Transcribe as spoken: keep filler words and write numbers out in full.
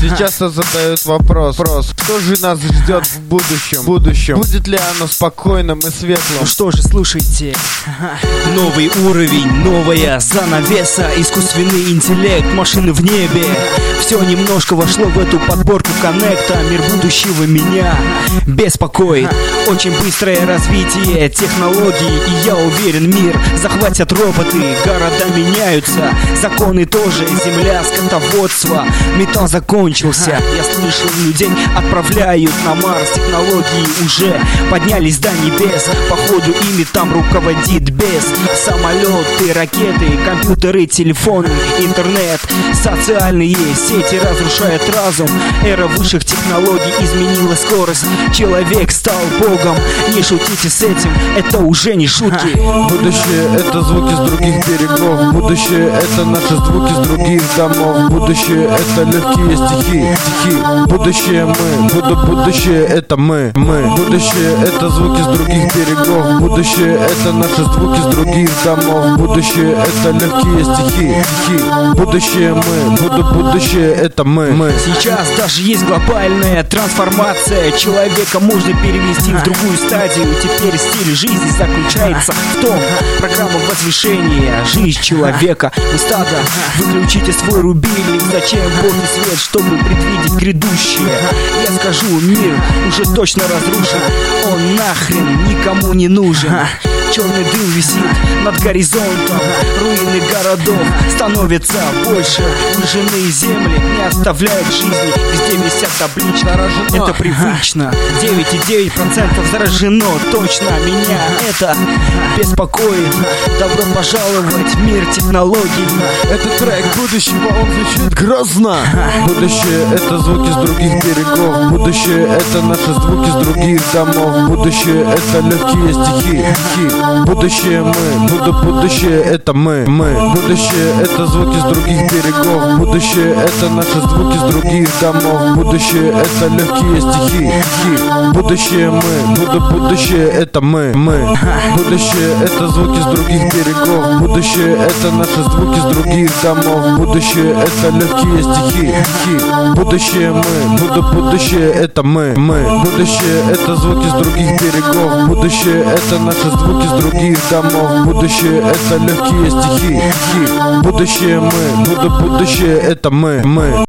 Сейчас задают вопрос, вопрос, что же нас ждет в будущем? В будущем. Будет ли оно спокойным и светлым? Ну что же, слушайте. Новый уровень, новая занавеса, искусственный интеллект, машины в небе. Все немножко вошло в эту подборку коннекта. Мир будущего меня беспокоит. Очень быстрое развитие технологий, и я уверен, мир захватят роботы. Города меняются, законы тоже. Земля, скотоводство, металл закончился. Я слышал, людей отправляют на Марс. Технологии уже поднялись до небес. Походу ими там руководит бес. Самолеты, ракеты, компьютеры, телефоны, интернет, социальные сети разрушают разум. Эра высших технологий изменила скорость. Человек стал богом. Не шутите с этим, это уже не шутки. Будущее — это звуки с других берегов. Будущее — это наши звуки с других домов. Будущее — это легкие стихи, стихи. Будущее мы, буду будущее — это мы, мы. Будущее — это звуки с других берегов. Будущее — это наши звуки с других домов. Будущее — это легкие стихи, стихи. Будущее мы, буду будущее — это мы, мы. Сейчас даже есть глобальная трансформация. Человека можно перевести в другую стадию. Теперь стиль жизни заключается в том, программа возвышения, жизнь человека. Вы стадо, выключите свой рубильник. Зачем Божий свет, чтобы предвидеть грядущее? Я скажу, мир уже точно разрушен. Он нахрен никому не нужен. Черный дым висит над горизонтом. Руины городов становятся больше. Выжженные земли не оставляют жизни. Везде висят таблички. Заражено. Это привычно. девять и девять процентов заражено. Точно меня это беспокоит. Добро пожаловать в мир технологий. Этот трек будущего, он звучит грозно. Будущее — это звуки с других берегов. Будущее — это наши звуки с других домов. Будущее — это легкие стихи, стихи. Будущее мы, буду будущее — это мы, мы. Будущее — это звуки с других берегов. Будущее — это наши звуки с других домов. Будущее — это легкие стихи, стихи. Будущее мы, буду будущее — это мы, мы. Будущее — это звуки с других берегов. Будущее — это наши звуки с других домов. Будущее — это легкие стихи, стихи. Будущее мы, буду будущее — это мы, мы. Будущее — это звуки с других берегов. Будущее — это наши звуки с других домов. Будущее — это легкие стихи, стихи. Будущее мы, буду будущее — это мы, мы.